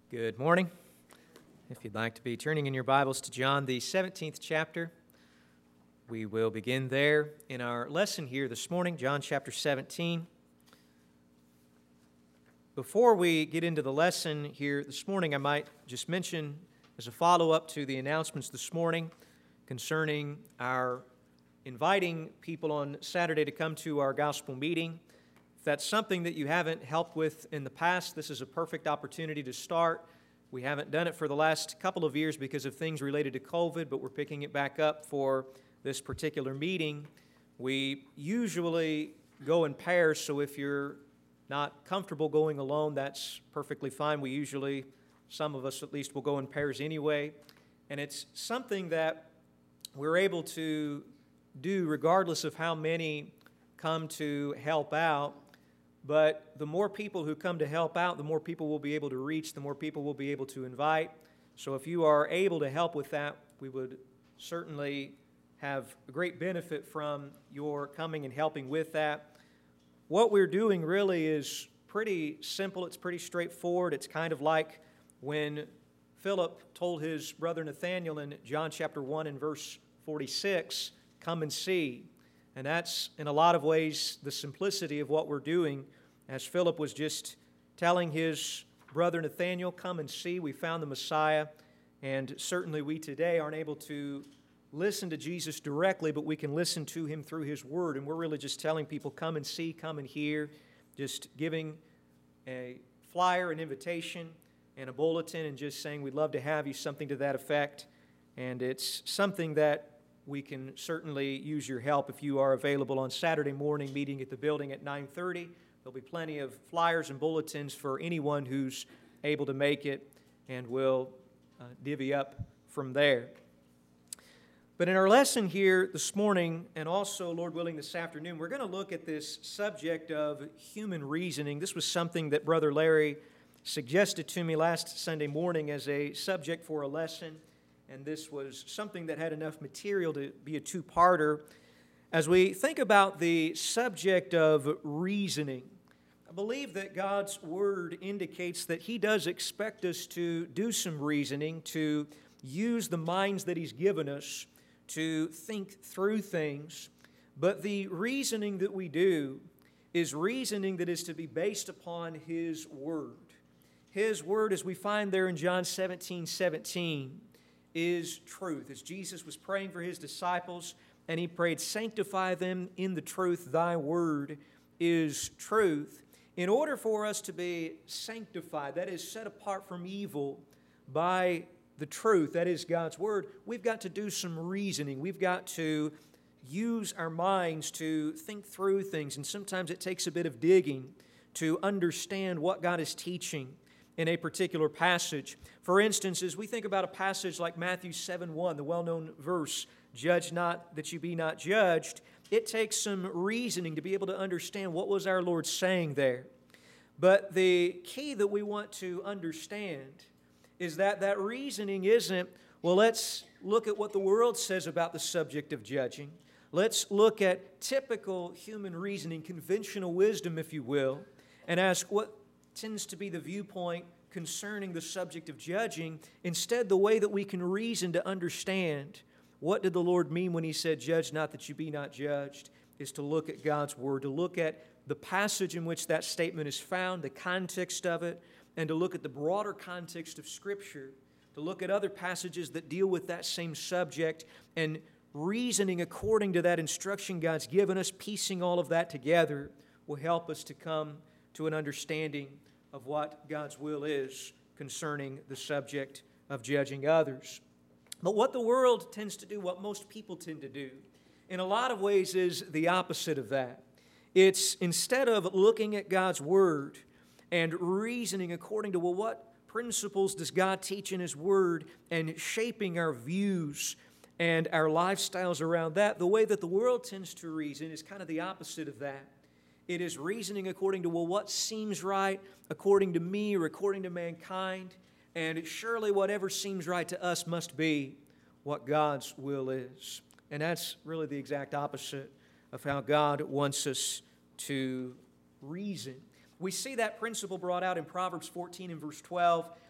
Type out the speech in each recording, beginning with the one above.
Good morning. If you'd like to be turning in your Bibles to John, the 17th chapter, we will begin there in our lesson here this morning, John chapter 17. Before we get into the lesson here this morning, I might just mention as a follow-up to the announcements this morning concerning our inviting people on Saturday to come to our gospel meeting. If that's something that you haven't helped with in the past, this is a perfect opportunity to start. We haven't done it for the last couple of years because of things related to COVID, but we're picking it back up for this particular meeting. We usually go in pairs, so if you're not comfortable going alone, that's perfectly fine. We usually, some of us at least, will go in pairs anyway. And it's something that we're able to do regardless of how many come to help out. But the more people who come to help out, the more people we'll be able to reach, the more people we'll be able to invite. So if you are able to help with that, we would certainly have a great benefit from your coming and helping with that. What we're doing really is pretty simple. It's pretty straightforward. It's kind of like when Philip told his brother Nathanael in John chapter 1 and verse 46, "Come and see." And that's, in a lot of ways, the simplicity of what we're doing. As Philip was just telling his brother Nathanael, "Come and see, we found the Messiah." And certainly we today aren't able to listen to Jesus directly, but we can listen to Him through His Word. And we're really just telling people, come and see, come and hear, just giving a flyer, an invitation, and a bulletin, and just saying, "We'd love to have you," something to that effect. And it's something that we can certainly use your help if you are available on Saturday morning, meeting at the building at 9:30. There'll be plenty of flyers and bulletins for anyone who's able to make it, and we'll divvy up from there. But in our lesson here this morning, and also, Lord willing, this afternoon, we're going to look at this subject of human reasoning. This was something that Brother Larry suggested to me last Sunday morning as a subject for a lesson. And this was something that had enough material to be a two-parter. As we think about the subject of reasoning, I believe that God's Word indicates that He does expect us to do some reasoning, to use the minds that He's given us to think through things. But the reasoning that we do is reasoning that is to be based upon His Word. His Word, as we find there in John 17:17, is truth. As Jesus was praying for His disciples, and He prayed, "Sanctify them in the truth, Thy Word is truth." In order for us to be sanctified, that is, set apart from evil by the truth, that is God's Word, we've got to do some reasoning. We've got to use our minds to think through things, and sometimes it takes a bit of digging to understand what God is teaching in a particular passage. For instance, as we think about a passage like Matthew 7:1, the well-known verse, "Judge not that you be not judged," it takes some reasoning to be able to understand what was our Lord saying there. But the key that we want to understand is that that reasoning isn't, well, let's look at what the world says about the subject of judging. Let's look at typical human reasoning, conventional wisdom, if you will, and ask what tends to be the viewpoint concerning the subject of judging. Instead, the way that we can reason to understand what did the Lord mean when He said, "Judge not that you be not judged," is to look at God's Word, to look at the passage in which that statement is found, the context of it, and to look at the broader context of Scripture, to look at other passages that deal with that same subject, and reasoning according to that instruction God's given us, piecing all of that together, will help us to come to an understanding of what God's will is concerning the subject of judging others. But what the world tends to do, what most people tend to do, in a lot of ways is the opposite of that. It's instead of looking at God's Word and reasoning according to, well, what principles does God teach in His Word, and shaping our views and our lifestyles around that, the way that the world tends to reason is kind of the opposite of that. It is reasoning according to, well, what seems right according to me or according to mankind, and surely whatever seems right to us must be what God's will is. And that's really the exact opposite of how God wants us to reason. We see that principle brought out in Proverbs 14 and verse 12.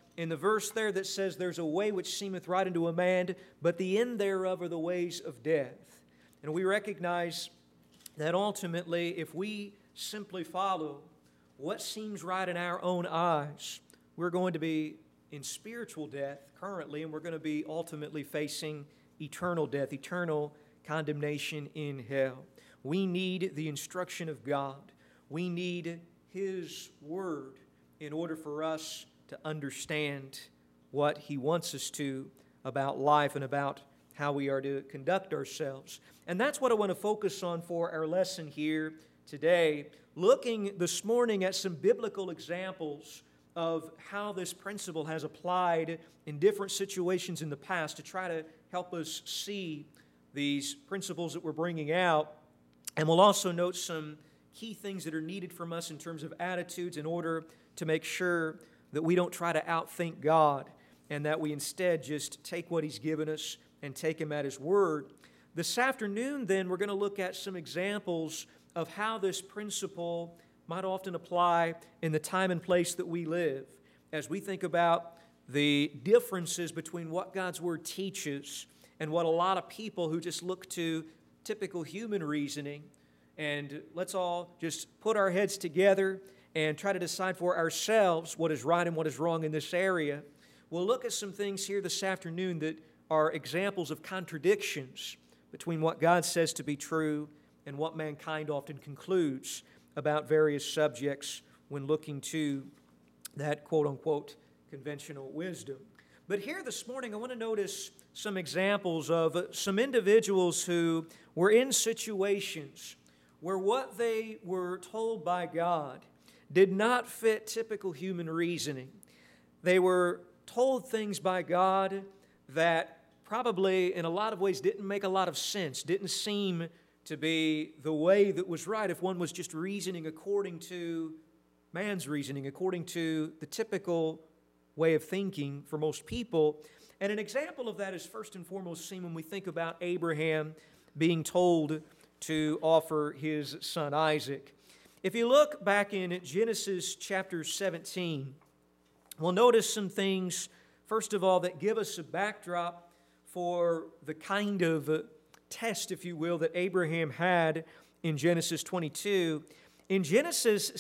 in the verse there that says, "There's a way which seemeth right unto a man, but the end thereof are the ways of death." And we recognize that ultimately, if we simply follow what seems right in our own eyes, we're going to be in spiritual death currently, and we're going to be ultimately facing eternal death, eternal condemnation in hell. We need the instruction of God. We need His Word in order for us to understand what He wants us to about life and about how we are to conduct ourselves. And that's what I want to focus on for our lesson here today, looking this morning at some biblical examples of how this principle has applied in different situations in the past to try to help us see these principles that we're bringing out. And we'll also note some key things that are needed from us in terms of attitudes in order to make sure that we don't try to outthink God and that we instead just take what He's given us and take Him at His word. This afternoon, then, we're going to look at some examples of how this principle might often apply in the time and place that we live as we think about the differences between what God's Word teaches and what a lot of people who just look to typical human reasoning. And let's all just put our heads together and try to decide for ourselves what is right and what is wrong in this area. We'll look at some things here this afternoon that are examples of contradictions between what God says to be true and what mankind often concludes about various subjects when looking to that quote-unquote conventional wisdom. But here this morning, I want to notice some examples of some individuals who were in situations where what they were told by God did not fit typical human reasoning. They were told things by God that probably in a lot of ways didn't make a lot of sense, didn't seem to be the way that was right if one was just reasoning according to man's reasoning, according to the typical way of thinking for most people. And an example of that is first and foremost seen when we think about Abraham being told to offer his son Isaac. If you look back in Genesis chapter 17, we'll notice some things, first of all, that give us a backdrop for the kind of test, if you will, that Abraham had in Genesis 22. In Genesis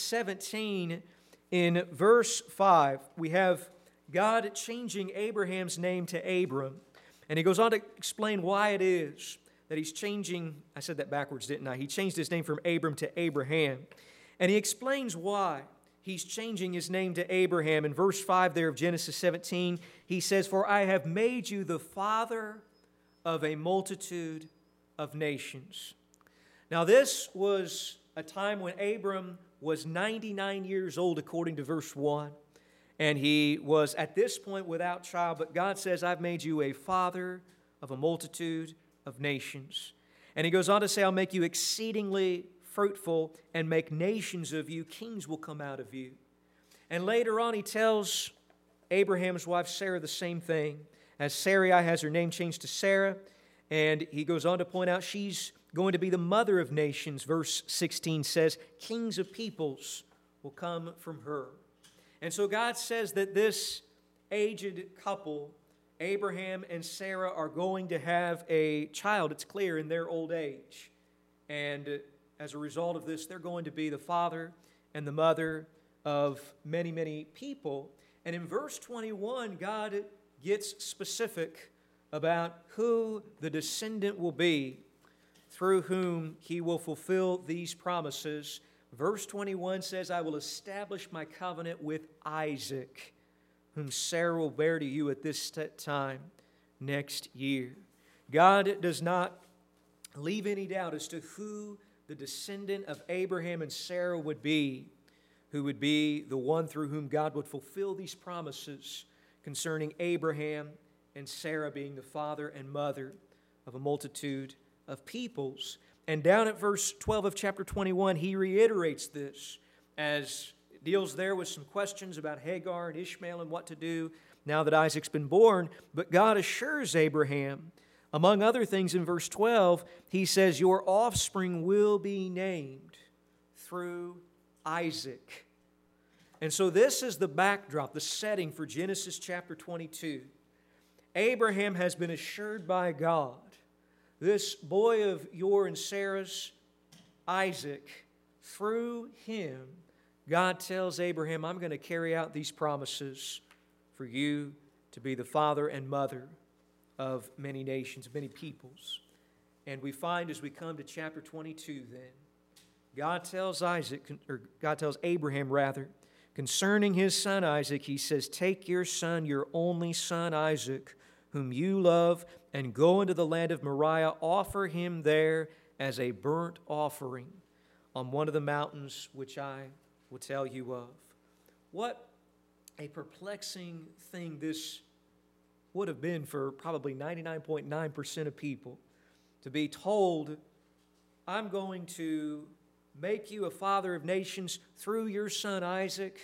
17, in verse 5, we have God changing Abraham's name to Abram. And he goes on to explain why it is that he's changing, I said that backwards, didn't I? He changed his name from Abram to Abraham. And he explains why he's changing his name to Abraham. In verse 5 there of Genesis 17, he says, "For I have made you the father of a multitude of nations." Now this was a time when Abram was 99 years old, according to verse 1. And he was at this point without child, but God says, "I've made you a father of a multitude of nations." And he goes on to say, "I'll make you exceedingly fruitful and make nations of you. Kings will come out of you." And later on, he tells Abraham's wife Sarah the same thing. As Sarai has her name changed to Sarah. And he goes on to point out she's going to be the mother of nations. Verse 16 says, "Kings of peoples will come from her." And so God says that this aged couple, Abraham and Sarah, are going to have a child, it's clear, in their old age. And as a result of this, they're going to be the father and the mother of many, many people. And in verse 21, God gets specific about who the descendant will be through whom He will fulfill these promises. Verse 21 says, "I will establish my covenant with Isaac, whom Sarah will bear to you at this time next year." God does not leave any doubt as to who the descendant of Abraham and Sarah would be, who would be the one through whom God would fulfill these promises concerning Abraham and Sarah being the father and mother of a multitude of peoples. And down at verse 12 of chapter 21, he reiterates this as it deals there with some questions about Hagar and Ishmael and what to do now that Isaac's been born. But God assures Abraham, among other things in verse 12, he says, "Your offspring will be named through Isaac." And so this is the backdrop, the setting for Genesis chapter 22. Abraham has been assured by God, this boy of your and Sarah's, Isaac, through him, God tells Abraham, I'm going to carry out these promises for you to be the father and mother of many nations, many peoples. And we find as we come to chapter 22 then, God tells Abraham concerning his son Isaac, he says, take your son, your only son Isaac, whom you love, and go into the land of Moriah, offer him there as a burnt offering on one of the mountains which I will tell you of. What a perplexing thing this would have been for probably 99.9% of people, to be told, I'm going to make you a father of nations through your son Isaac.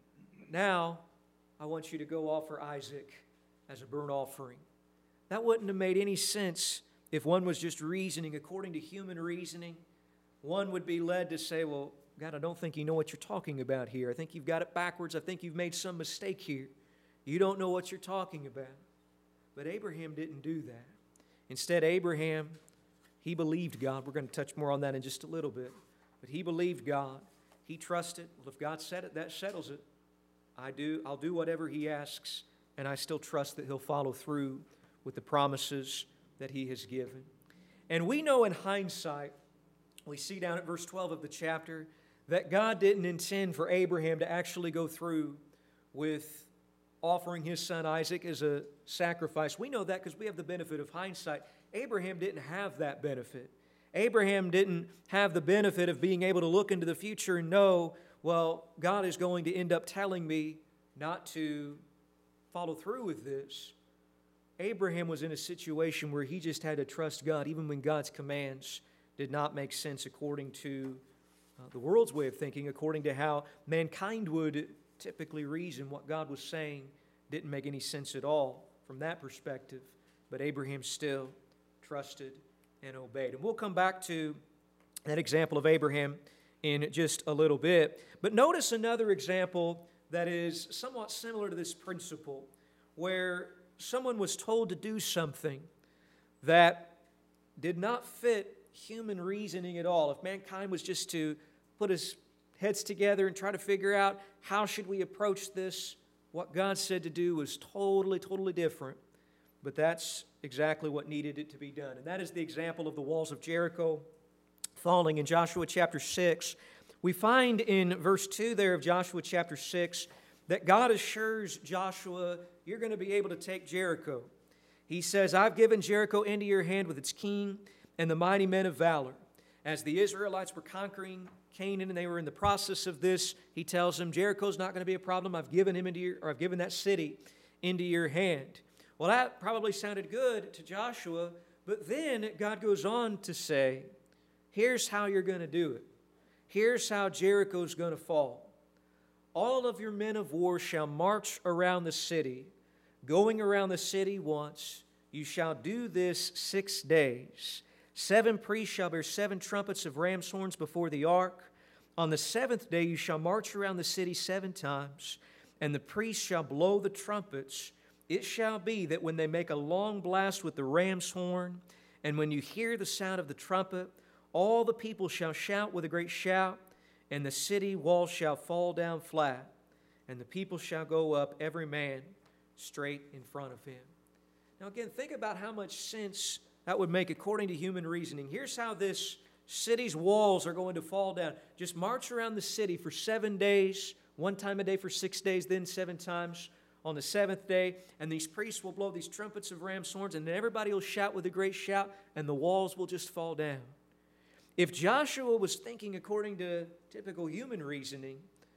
Now, I want you to go offer Isaac as a burnt offering. That wouldn't have made any sense if one was just reasoning according to human reasoning. One would be led to say, well, God, I don't think you know what you're talking about here. I think you've got it backwards. I think you've made some mistake here. You don't know what you're talking about. But Abraham didn't do that. Instead, Abraham, he believed God. We're going to touch more on that in just a little bit. But he believed God. He trusted. Well, if God said it, that settles it. I'll do whatever he asks, and I still trust that he'll follow through with the promises that he has given. And we know in hindsight, we see down at verse 12 of the chapter, that God didn't intend for Abraham to actually go through with offering his son Isaac as a sacrifice. We know that because we have the benefit of hindsight. Abraham didn't have that benefit. Abraham didn't have the benefit of being able to look into the future and know, well, God is going to end up telling me not to follow through with this. Abraham was in a situation where he just had to trust God, even when God's commands did not make sense according to the world's way of thinking, according to how mankind would typically reason. What God was saying didn't make any sense at all from that perspective. But Abraham still trusted and obeyed. And we'll come back to that example of Abraham in just a little bit. But notice another example that is somewhat similar to this principle, where someone was told to do something that did not fit human reasoning at all. If mankind was just to put his heads together and try to figure out how should we approach this, what God said to do was totally different. But that's exactly what needed it to be done. And that is the example of the walls of Jericho falling in Joshua chapter 6. We find in verse 2 there of Joshua chapter 6 that God assures Joshua, you're going to be able to take Jericho. He says, I've given Jericho into your hand with its king and the mighty men of valor. As the Israelites were conquering Canaan and they were in the process of this, he tells them, Jericho's not going to be a problem. I've given that city into your hand. Well, that probably sounded good to Joshua, but then God goes on to say, here's how you're going to do it. Here's how Jericho's going to fall. All of your men of war shall march around the city. Going around the city once, you shall do this 6 days. 7 priests shall bear 7 trumpets of ram's horns before the ark. On the 7th day you shall march around the city 7 times, and the priests shall blow the trumpets. It shall be that when they make a long blast with the ram's horn, and when you hear the sound of the trumpet, all the people shall shout with a great shout, and the city wall shall fall down flat, and the people shall go up, every man straight in front of him. Now again, think about how much sense that would make according to human reasoning. Here's how this city's walls are going to fall down. Just march around the city for 7 days, 1 time a day for 6 days, then 7 times on the 7th day, and these priests will blow these trumpets of ram's horns, and then everybody will shout with a great shout, and the walls will just fall down. If Joshua was thinking according to typical human reasoning,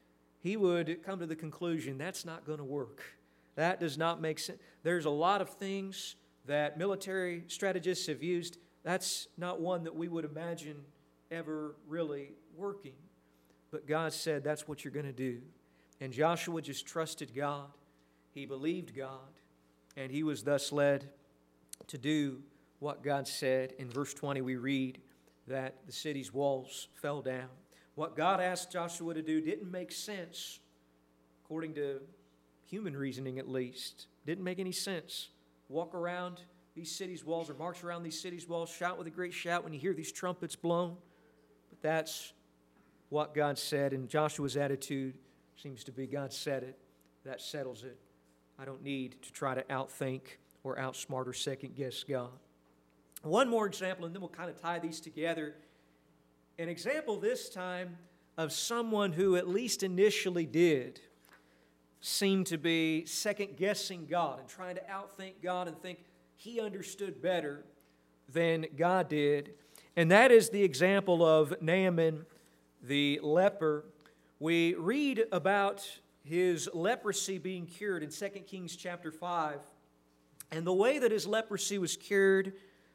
he would come to the conclusion, that's not going to work. That does not make sense. There's a lot of things that military strategists have used. That's not one that we would imagine ever really working. But God said that's what you're going to do. And Joshua just trusted God. He believed God. And he was thus led to do what God said. In verse 20 we read that the city's walls fell down. What God asked Joshua to do didn't make sense according to human reasoning at least. Didn't make any sense. Walk around these cities' walls or march around these cities' walls, shout with a great shout when you hear these trumpets blown. But that's what God said, and Joshua's attitude seems to be, God said it, that settles it. I don't need to try to outthink or outsmart or second-guess God. One more example, and then we'll kind of tie these together. An example this time of someone who at least initially did seem to be second-guessing God and trying to outthink God and think he understood better than God did. And that is the example of Naaman the leper. We read about his leprosy being cured in 2 Kings chapter 5. And the way that his leprosy was cured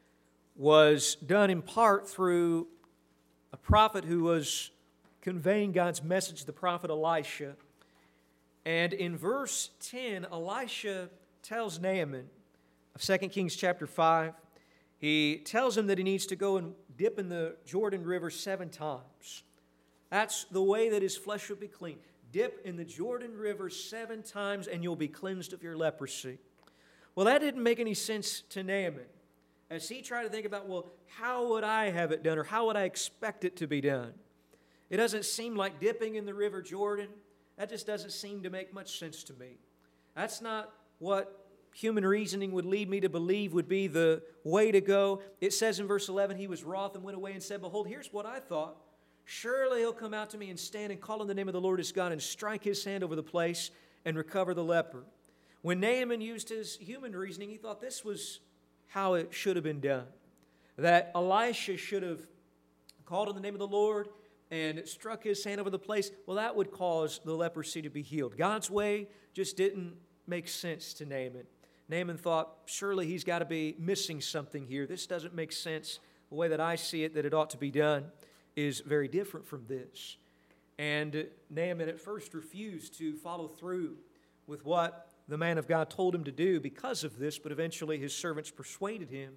was done in part through a prophet who was conveying God's message, the prophet Elisha. And in verse 10, Elisha tells Naaman of 2 Kings chapter 5, he tells him that he needs to go and dip in the Jordan River 7 times. That's the way that his flesh will be clean. Dip in the Jordan River 7 times and you'll be cleansed of your leprosy. Well, that didn't make any sense to Naaman. As he tried to think about, well, how would I have it done, or how would I expect it to be done? It doesn't seem like dipping in the River Jordan. That just doesn't seem to make much sense to me. That's not what human reasoning would lead me to believe would be the way to go. It says in verse 11, he was wroth and went away and said, behold, here's what I thought. Surely he'll come out to me and stand and call on the name of the Lord his God and strike his hand over the place and recover the leper. When Naaman used his human reasoning, he thought this was how it should have been done. That Elisha should have called on the name of the Lord and struck his hand over the place. Well, that would cause the leprosy to be healed. God's way just didn't make sense to Naaman. Naaman thought, surely he's got to be missing something here. This doesn't make sense. The way that I see it, that it ought to be done, is very different from this. And Naaman at first refused to follow through with what the man of God told him to do because of this, but eventually his servants persuaded him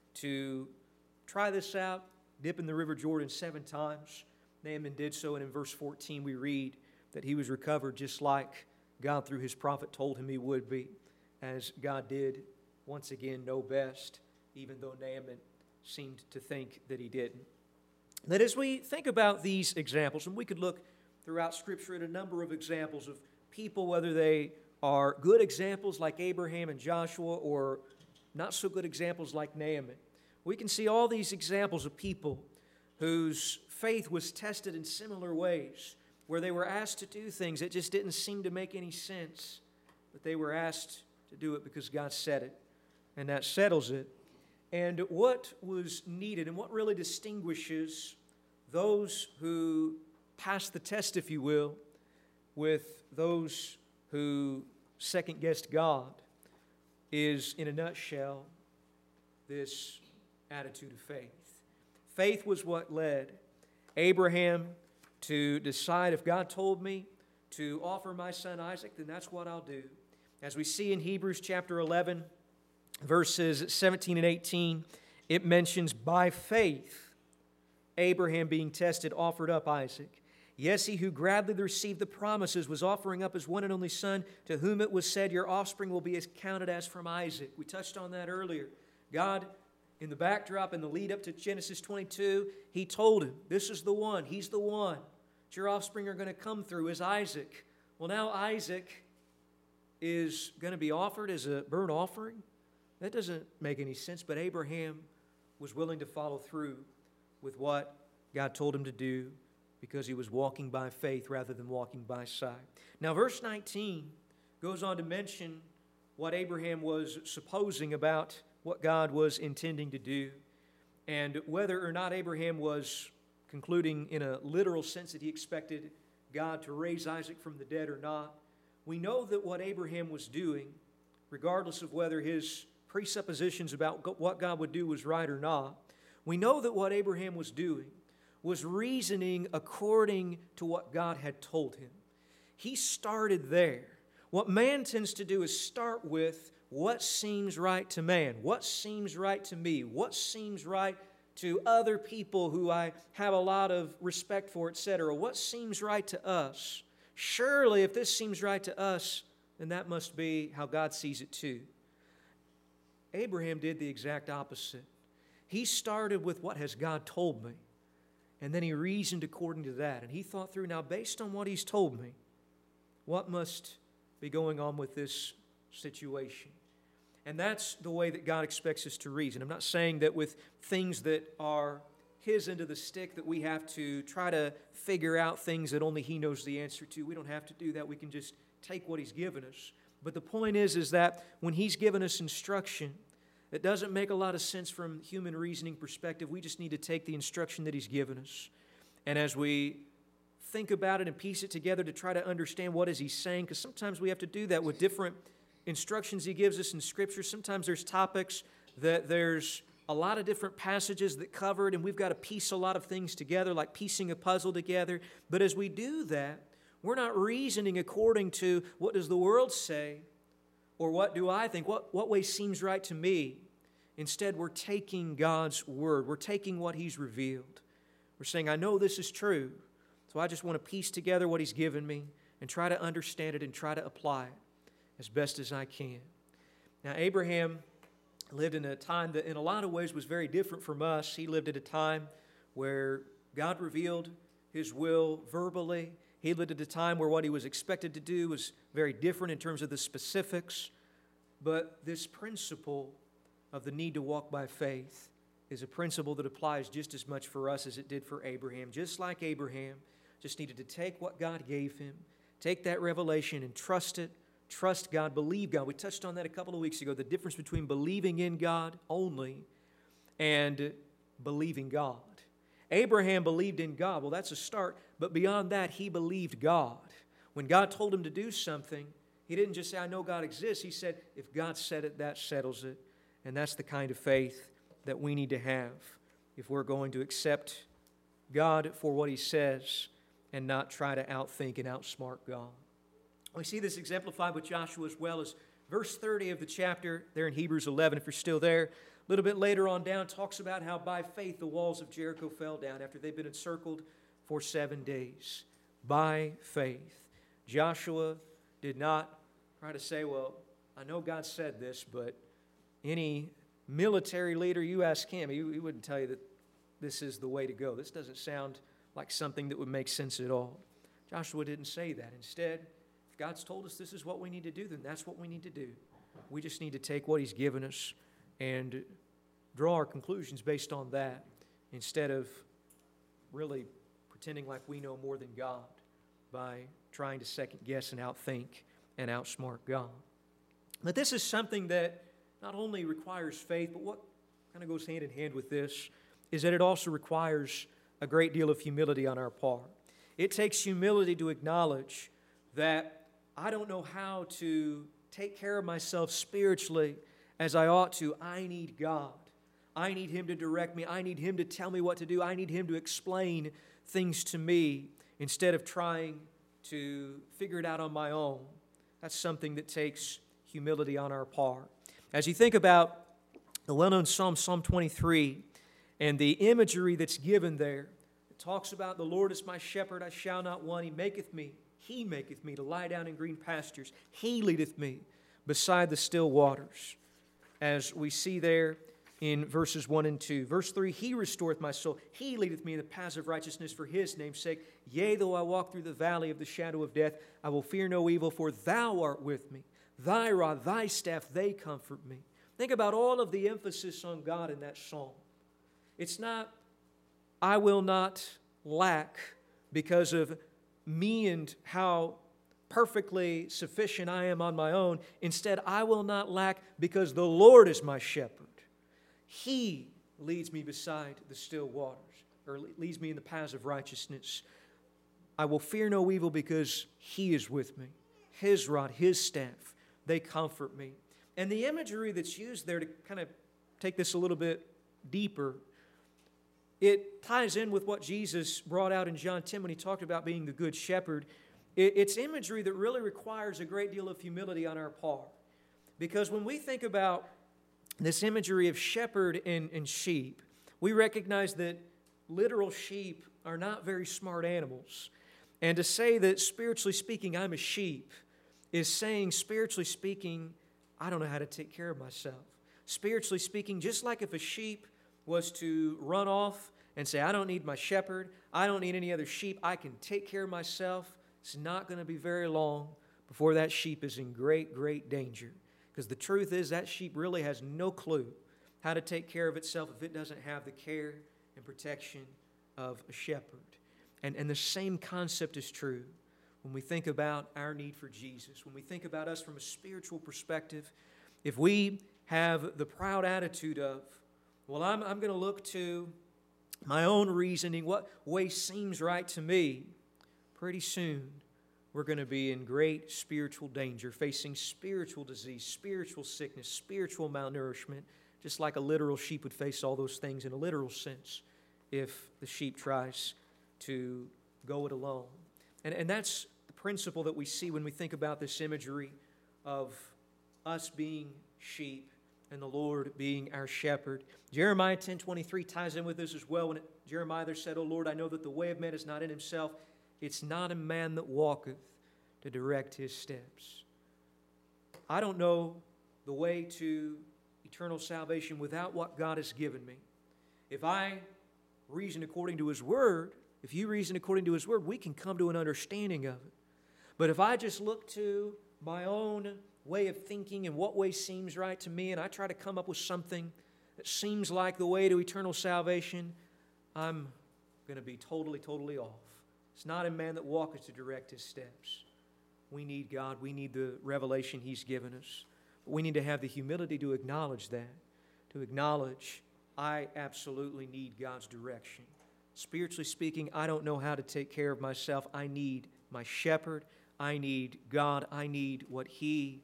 to try this out, dip in the River Jordan 7 times. Naaman did so, and in verse 14 we read that he was recovered just like God through his prophet told him he would be, as God did once again know best, even though Naaman seemed to think that he didn't. That as we think about these examples, and we could look throughout Scripture at a number of examples of people, whether they are good examples like Abraham and Joshua or not so good examples like Naaman. We can see all these examples of people whose faith was tested in similar ways, where they were asked to do things that just didn't seem to make any sense, but they were asked to do it because God said it, and that settles it. And what was needed and what really distinguishes those who passed the test, if you will, with those who second-guessed God is, in a nutshell, this attitude of faith. Faith was what led Abraham to decide, if God told me to offer my son Isaac, then that's what I'll do. As we see in Hebrews chapter 11, verses 17 and 18, it mentions, by faith, Abraham being tested offered up Isaac. Yes, he who gladly received the promises was offering up his one and only son, to whom it was said, your offspring will be counted as from Isaac. We touched on that earlier. God, in the backdrop, in the lead up to Genesis 22, he told him, this is the one, he's the one that your offspring are going to come through, is Isaac. Well, now Isaac is going to be offered as a burnt offering. That doesn't make any sense, but Abraham was willing to follow through with what God told him to do because he was walking by faith rather than walking by sight. Now, verse 19 goes on to mention what Abraham was supposing about what God was intending to do, and whether or not Abraham was concluding in a literal sense that he expected God to raise Isaac from the dead or not. We know that what Abraham was doing, regardless of whether his presuppositions about what God would do was right or not, we know that what Abraham was doing was reasoning according to what God had told him. He started there. What man tends to do is start with what seems right to man, what seems right to me, what seems right to other people who I have a lot of respect for, etc. What seems right to us, Surely, if this seems right to us, then that must be how God sees it too. Abraham did the exact opposite. He started with, what has God told me? And then he reasoned according to that. And he thought through, now based on what he's told me, what must be going on with this situation? And that's the way that God expects us to reason. I'm not saying that with things that are His end of the stick that we have to try to figure out things that only He knows the answer to. We don't have to do that. We can just take what He's given us. But the point is that when He's given us instruction, it doesn't make a lot of sense from human reasoning perspective. We just need to take the instruction that He's given us. And as we think about it and piece it together to try to understand what is He saying, because sometimes we have to do that with different instructions He gives us in Scripture. Sometimes there's topics that there's a lot of different passages that cover it, and we've got to piece a lot of things together, like piecing a puzzle together. But as we do that, we're not reasoning according to what does the world say, or what do I think, what way seems right to me. Instead, we're taking God's Word. We're taking what He's revealed. We're saying, I know this is true, so I just want to piece together what He's given me and try to understand it and try to apply it as best as I can. Now, Abraham lived in a time that in a lot of ways was very different from us. He lived at a time where God revealed His will verbally. He lived at a time where what he was expected to do was very different in terms of the specifics. But this principle of the need to walk by faith is a principle that applies just as much for us as it did for Abraham. Just like Abraham just needed to take what God gave him, take that revelation and trust it, trust God, believe God. We touched on that a couple of weeks ago, the difference between believing in God only and believing God. Abraham believed in God. Well, that's a start, but beyond that, he believed God. When God told him to do something, he didn't just say, I know God exists. He said, if God said it, that settles it. And that's the kind of faith that we need to have if we're going to accept God for what He says and not try to outthink and outsmart God. We see this exemplified with Joshua as well as verse 30 of the chapter there in Hebrews 11, if you're still there. A little bit later on down, talks about how by faith the walls of Jericho fell down after they've been encircled for 7 days. By faith. Joshua did not try to say, well, I know God said this, but any military leader, you ask him, he wouldn't tell you that this is the way to go. This doesn't sound like something that would make sense at all. Joshua didn't say that. Instead, if God's told us this is what we need to do, then that's what we need to do. We just need to take what He's given us and draw our conclusions based on that instead of really pretending like we know more than God by trying to second guess and outthink and outsmart God. But this is something that not only requires faith, but what kind of goes hand in hand with this is that it also requires a great deal of humility on our part. It takes humility to acknowledge that I don't know how to take care of myself spiritually as I ought to. I need God. I need Him to direct me. I need Him to tell me what to do. I need Him to explain things to me instead of trying to figure it out on my own. That's something that takes humility on our part. As you think about the well-known Psalm 23, and the imagery that's given there, it talks about the Lord is my shepherd, I shall not want. He maketh me to lie down in green pastures. He leadeth me beside the still waters. As we see there in verses 1 and 2. Verse 3, He restoreth my soul. He leadeth me in the paths of righteousness for His name's sake. Yea, though I walk through the valley of the shadow of death, I will fear no evil, for Thou art with me. Thy rod, Thy staff, they comfort me. Think about all of the emphasis on God in that psalm. It's not, I will not lack because of me and how perfectly sufficient I am on my own. Instead, I will not lack because the Lord is my shepherd. He leads me beside the still waters, or leads me in the paths of righteousness. I will fear no evil because He is with me. His rod, His staff, they comfort me. And the imagery that's used there to kind of take this a little bit deeper, it ties in with what Jesus brought out in John 10 when He talked about being the good shepherd. It's imagery that really requires a great deal of humility on our part. Because when we think about this imagery of shepherd and sheep, we recognize that literal sheep are not very smart animals. And to say that spiritually speaking, I'm a sheep, is saying spiritually speaking, I don't know how to take care of myself. Spiritually speaking, just like if a sheep was to run off and say, I don't need my shepherd, I don't need any other sheep, I can take care of myself, it's not going to be very long before that sheep is in great, great danger. Because the truth is that sheep really has no clue how to take care of itself if it doesn't have the care and protection of a shepherd. And the same concept is true when we think about our need for Jesus. When we think about us from a spiritual perspective, if we have the proud attitude of, well, I'm going to look to my own reasoning, what way seems right to me, pretty soon we're going to be in great spiritual danger, facing spiritual disease, spiritual sickness, spiritual malnourishment, just like a literal sheep would face all those things in a literal sense if the sheep tries to go it alone. And that's the principle that we see when we think about this imagery of us being sheep and the Lord being our shepherd. Jeremiah 10:23 ties in with this as well. When Jeremiah there said, O Lord, I know that the way of man is not in himself. It's not a man that walketh to direct his steps. I don't know the way to eternal salvation without what God has given me. If I reason according to His Word, if you reason according to His Word, we can come to an understanding of it. But if I just look to my own way of thinking and what way seems right to me, and I try to come up with something that seems like the way to eternal salvation, I'm going to be totally, totally off. It's not a man that walketh to direct his steps. We need God. We need the revelation He's given us. But we need to have the humility to acknowledge that, to acknowledge I absolutely need God's direction. Spiritually speaking, I don't know how to take care of myself. I need my shepherd. I need God. I need what He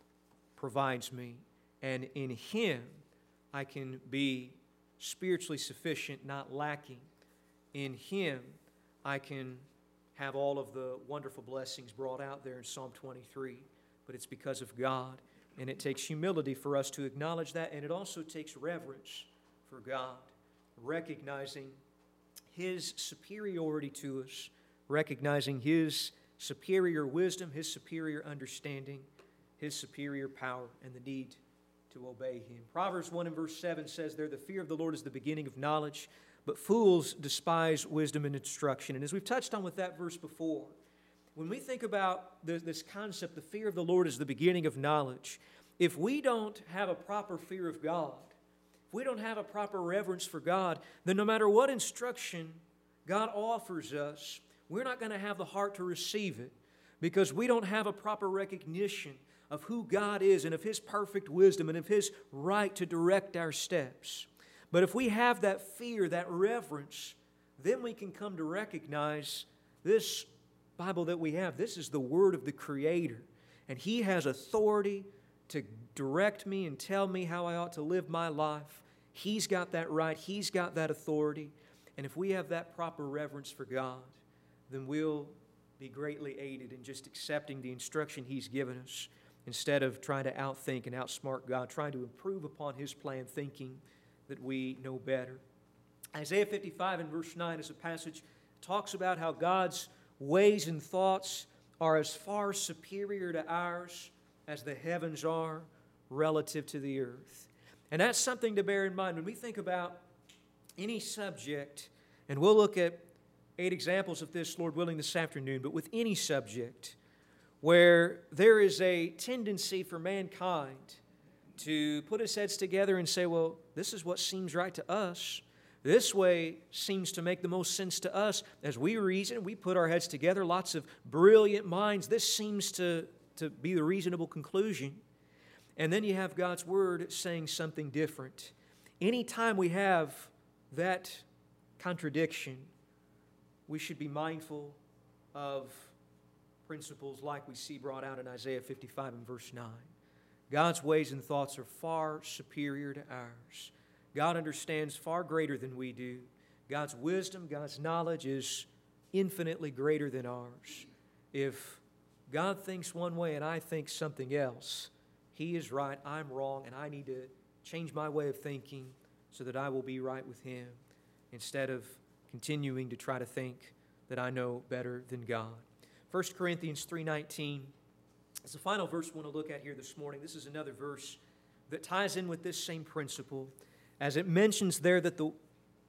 provides me. And in Him, I can be spiritually sufficient, not lacking. In Him, I can have all of the wonderful blessings brought out there in Psalm 23. But it's because of God. And it takes humility for us to acknowledge that. And it also takes reverence for God, recognizing His superiority to us, recognizing His superior wisdom, His superior understanding, His superior power, and the need to obey Him. Proverbs 1 and verse 7 says there, the fear of the Lord is the beginning of knowledge, but fools despise wisdom and instruction. And as we've touched on with that verse before, when we think about this concept, the fear of the Lord is the beginning of knowledge, if we don't have a proper fear of God, if we don't have a proper reverence for God, then no matter what instruction God offers us, we're not going to have the heart to receive it because we don't have a proper recognition of who God is and of His perfect wisdom and of His right to direct our steps. But if we have that fear, that reverence, then we can come to recognize this Bible that we have. This is the Word of the Creator, and He has authority to direct me and tell me how I ought to live my life. He's got that right. He's got that authority. And if we have that proper reverence for God, then we'll be greatly aided in just accepting the instruction He's given us instead of trying to outthink and outsmart God, trying to improve upon His plan, thinking that we know better. Isaiah 55 and verse 9 is a passage that talks about how God's ways and thoughts are as far superior to ours as the heavens are relative to the earth. And that's something to bear in mind when we think about any subject, and we'll look at 8 examples of this, Lord willing, this afternoon, but with any subject where there is a tendency for mankind to put his heads together and say, well, this is what seems right to us. This way seems to make the most sense to us. As we reason, we put our heads together, lots of brilliant minds. This seems to be the reasonable conclusion. And then you have God's Word saying something different. Anytime we have that contradiction, we should be mindful of principles like we see brought out in Isaiah 55 and verse 9. God's ways and thoughts are far superior to ours. God understands far greater than we do. God's wisdom, God's knowledge is infinitely greater than ours. If God thinks one way and I think something else, He is right, I'm wrong, and I need to change my way of thinking so that I will be right with Him instead of continuing to try to think that I know better than God. 1 Corinthians 3:19 is the final verse we want to look at here this morning. This is another verse that ties in with this same principle, as it mentions there that the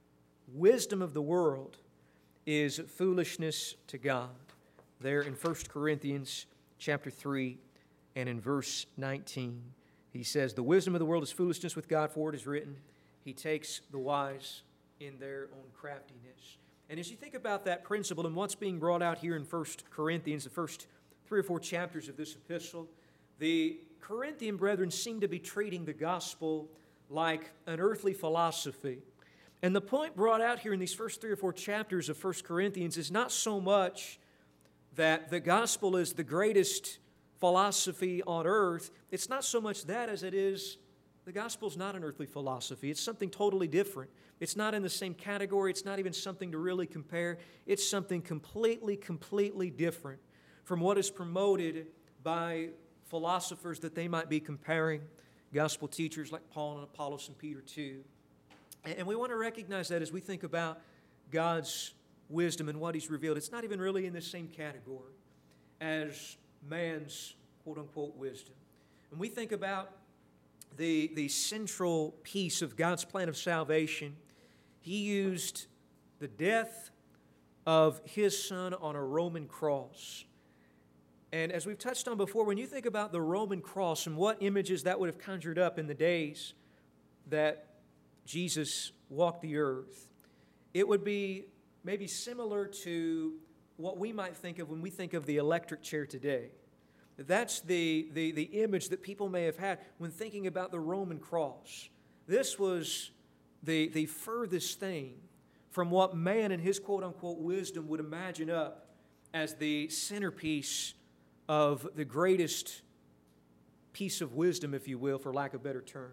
wisdom of the world is foolishness to God. There in 1 Corinthians chapter 3 and in verse 19, he says, "The wisdom of the world is foolishness with God, for it is written, He takes the wise in their own craftiness." And as you think about that principle and what's being brought out here in 1 Corinthians, the first 3 or 4 chapters of this epistle, the Corinthian brethren seem to be treating the gospel like an earthly philosophy. And the point brought out here in these first 3 or 4 chapters of 1 Corinthians is not so much that the gospel is the greatest philosophy on earth. It's not so much that as it is the gospel is not an earthly philosophy. It's something totally different. It's not in the same category. It's not even something to really compare. It's something completely different from what is promoted by philosophers that they might be comparing, gospel teachers like Paul and Apollos and Peter too. And we want to recognize that as we think about God's wisdom and what He's revealed. It's not even really in the same category as man's quote-unquote wisdom. When we think about the central piece of God's plan of salvation, He used the death of His Son on a Roman cross. And as we've touched on before, when you think about the Roman cross and what images that would have conjured up in the days that Jesus walked the earth, it would be maybe similar to what we might think of when we think of the electric chair today. That's the image that people may have had when thinking about the Roman cross. This was the furthest thing from what man in his quote-unquote wisdom would imagine up as the centerpiece of the greatest piece of wisdom, if you will, for lack of a better term,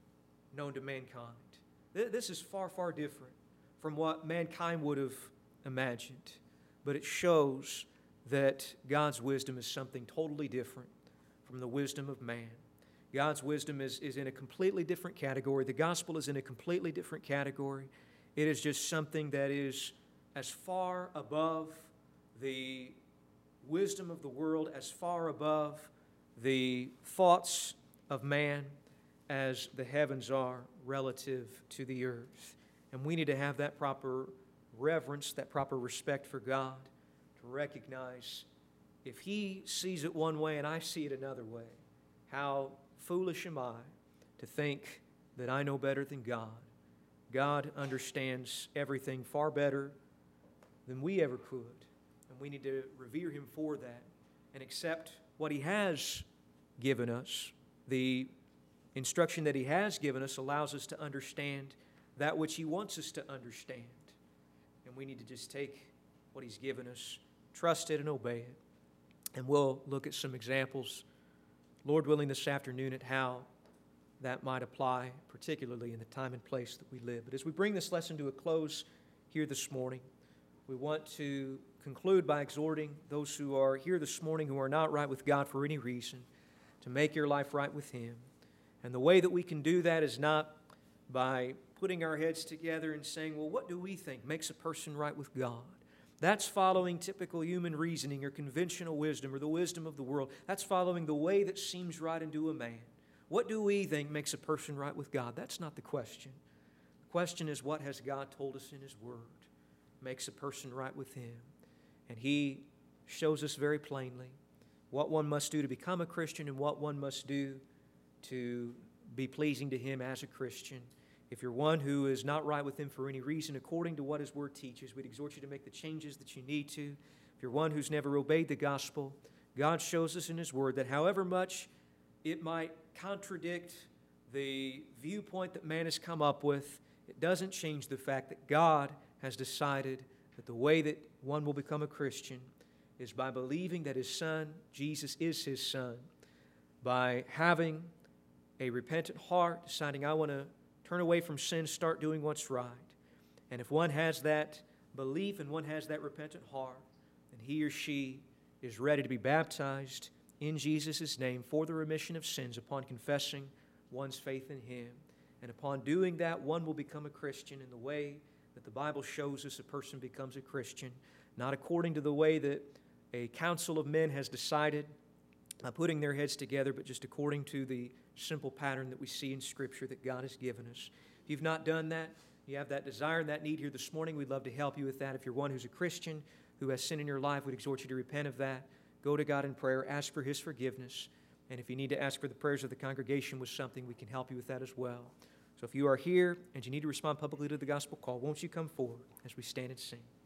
known to mankind. This is far different from what mankind would have imagined, but it shows that God's wisdom is something totally different from the wisdom of man. God's wisdom is in a completely different category. The gospel is in a completely different category. It is just something that is as far above the wisdom of the world, as far above the thoughts of man as the heavens are relative to the earth. And we need to have that proper reverence, that proper respect for God, to recognize if He sees it one way and I see it another way, how foolish am I to think that I know better than God. God understands everything far better than we ever could, and we need to revere Him for that and accept what He has given us. The instruction that He has given us allows us to understand that which He wants us to understand, and we need to just take what He's given us, trust it, and obey it. And we'll look at some examples, Lord willing, this afternoon at how that might apply, particularly in the time and place that we live. But as we bring this lesson to a close here this morning, we want to conclude by exhorting those who are here this morning who are not right with God for any reason to make your life right with Him. And the way that we can do that is not by putting our heads together and saying, well, what do we think makes a person right with God? That's following typical human reasoning or conventional wisdom or the wisdom of the world. That's following the way that seems right unto a man. What do we think makes a person right with God? That's not the question. The question is, what has God told us in His Word makes a person right with Him? And He shows us very plainly what one must do to become a Christian and what one must do to be pleasing to Him as a Christian. If you're one who is not right with Him for any reason, according to what His Word teaches, we'd exhort you to make the changes that you need to. If you're one who's never obeyed the gospel, God shows us in His Word that however much it might contradict the viewpoint that man has come up with, it doesn't change the fact that God has decided that the way that one will become a Christian is by believing that His Son, Jesus, is His Son, by having a repentant heart, deciding I want to turn away from sin, start doing what's right. And if one has that belief and one has that repentant heart, then he or she is ready to be baptized in Jesus' name for the remission of sins upon confessing one's faith in Him. And upon doing that, one will become a Christian in the way that the Bible shows us a person becomes a Christian, not according to the way that a council of men has decided, putting their heads together, but just according to the simple pattern that we see in Scripture that God has given us. If you've not done that, you have that desire and that need here this morning, we'd love to help you with that. If you're one who's a Christian, who has sin in your life, we'd exhort you to repent of that. Go to God in prayer, ask for His forgiveness. And if you need to ask for the prayers of the congregation with something, we can help you with that as well. So if you are here and you need to respond publicly to the gospel call, won't you come forward as we stand and sing?